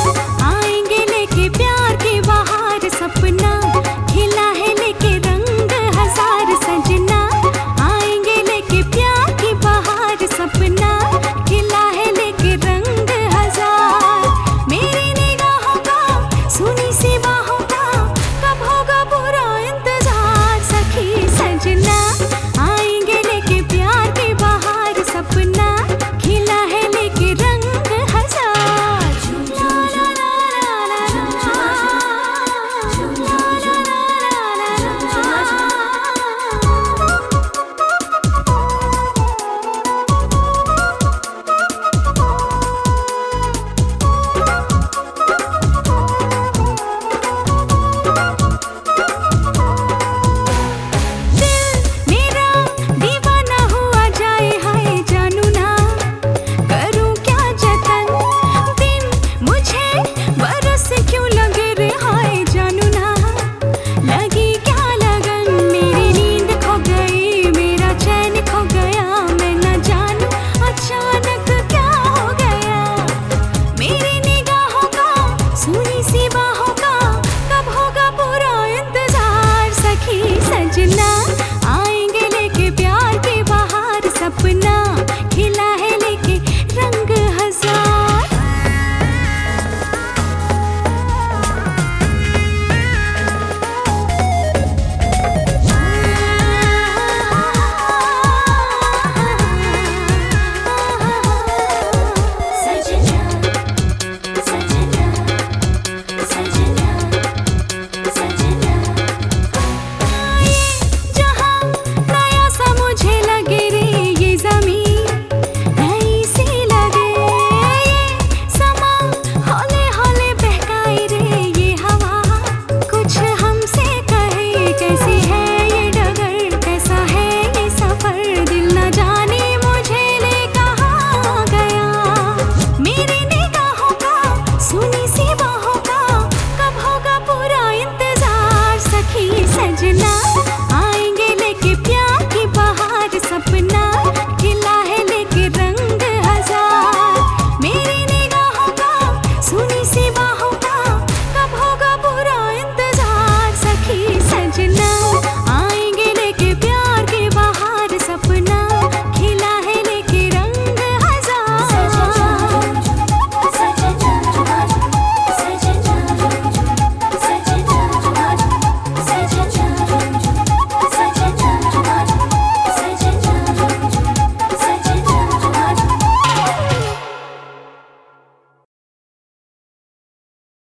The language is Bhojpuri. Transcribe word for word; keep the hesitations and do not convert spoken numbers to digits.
आएंगे लेके प्यार की बहार, सपना खिला है लेके रंग हजार सजना। आएंगे लेके प्यार की बहार, सपना खिला है लेके रंग हजार। मेरी निगाहों का सुनी सी बाहों का कब होगा पूरा इंतजार, सखी सजना। आएंगे लेके प्यार की बहार, सपना खिला है लेके रंग हजार। ला ला ला ला ला ला, ला ला ला ला ला ला। दिल मेरा दीवाना हुआ जाए, हाय जानू ना करूं क्या जतन। दिन मुझे बरस क्यों लगे रे, हाय जानू ना लगी क्या लगन। मेरी नींद खो गई, मेरा चैन खो गया, मैं न जानू अचानक क्या हो गया। मेरी निगाहों का सुनी सी बाहों का कब होगा पूरा इंतजार, सखी सजना। आएंगे लेके प्यार की बहार, सपना खिला है लेके रंग हजार। सजना सजना सजना सजना। ये जहां नया सा मुझे लगे रे, ये ज़मीं नई सी लगे। ये समा हौले हौले बहकाए रे, ये हवा कुछ हमसे कहे। कैसी है ये डगर, कैसा है ये सफर, दिल न जाने मुझे ले कहाँ गया। मेरी निगाहों का सुनी सी बाहों का कब होगा पूरा इंतजार, सखी सजना। आएंगे लेके प्यार की बहार, सपना खिला है लेके रंग हजार। मेरी निगाहों का सुनी सी बाहों